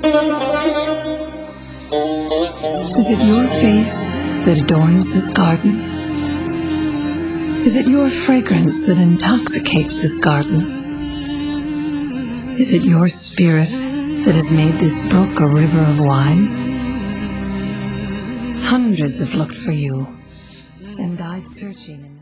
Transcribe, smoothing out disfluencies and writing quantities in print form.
Is it your face that adorns this garden? Is it your fragrance that intoxicates this garden? Is it your spirit that has made this brook a river of wine? Hundreds have looked for you and died searching.